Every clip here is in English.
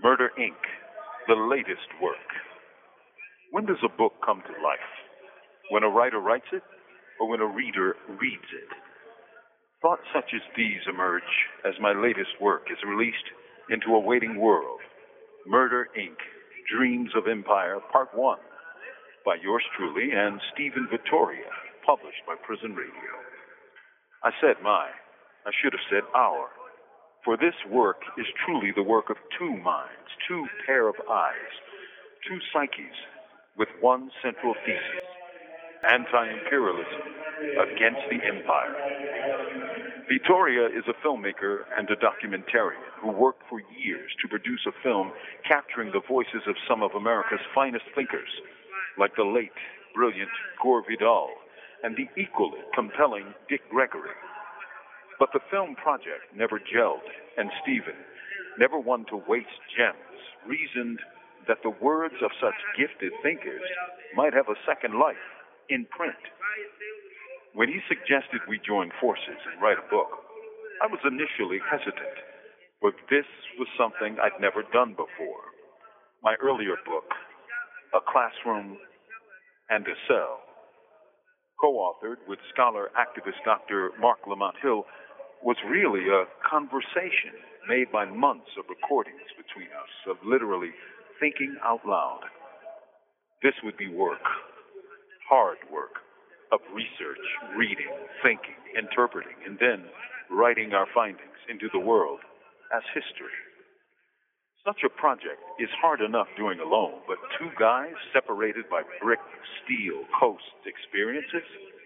Murder Inc., the latest work. When does a book come to life? When a writer writes it, or when a reader reads it? Thoughts such as these emerge as my latest work is released into a waiting world. Murder Inc., Dreams of Empire, Part 1, by yours truly and Stephen Vittoria, published by Prison Radio. I said my. I should have said our. For this work is truly the work of two minds, two pair of eyes, two psyches, with one central thesis: anti-imperialism against the empire. Vittoria is a filmmaker and a documentarian who worked for years to produce a film capturing the voices of some of America's finest thinkers, like the late, brilliant Gore Vidal and the equally compelling Dick Gregory. But the film project never gelled, and Stephen, never one to waste gems, reasoned that the words of such gifted thinkers might have a second life in print. When he suggested we join forces and write a book, I was initially hesitant, but this was something I'd never done before. My earlier book, A Classroom and a Cell, co-authored with scholar-activist Dr. Mark Lamont Hill, was really a conversation made by months of recordings between us, of literally thinking out loud. This would be work, hard work, of research, reading, thinking, interpreting, and then writing our findings into the world as history. Such a project is hard enough doing alone, but two guys separated by brick, steel, coast experiences?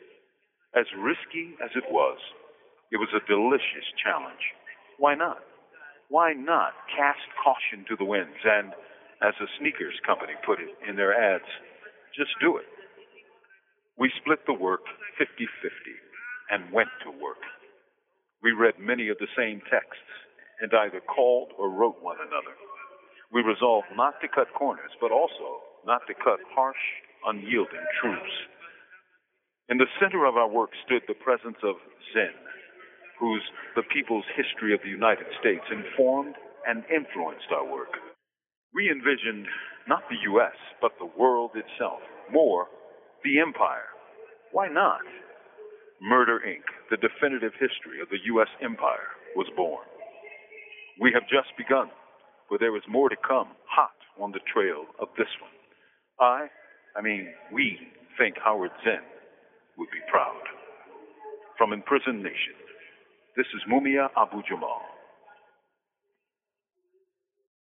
As risky as it was a delicious challenge. Why not? Why not cast caution to the winds and, as a sneakers company put it in their ads, just do it? We split the work 50-50 and went to work. We read many of the same texts and either called or wrote one another. We resolved not to cut corners, but also not to cut harsh, unyielding truths. In the center of our work stood the presence of Zen, whose The People's History of the United States informed and influenced our work. We envisioned not the U.S., but the world itself. More, the empire. Why not? Murder Inc., the definitive history of the U.S. empire, was born. We have just begun, for there is more to come, hot on the trail of this one. We think Howard Zen would be proud. From Imprisoned Nation, this is Mumia Abu Jamal.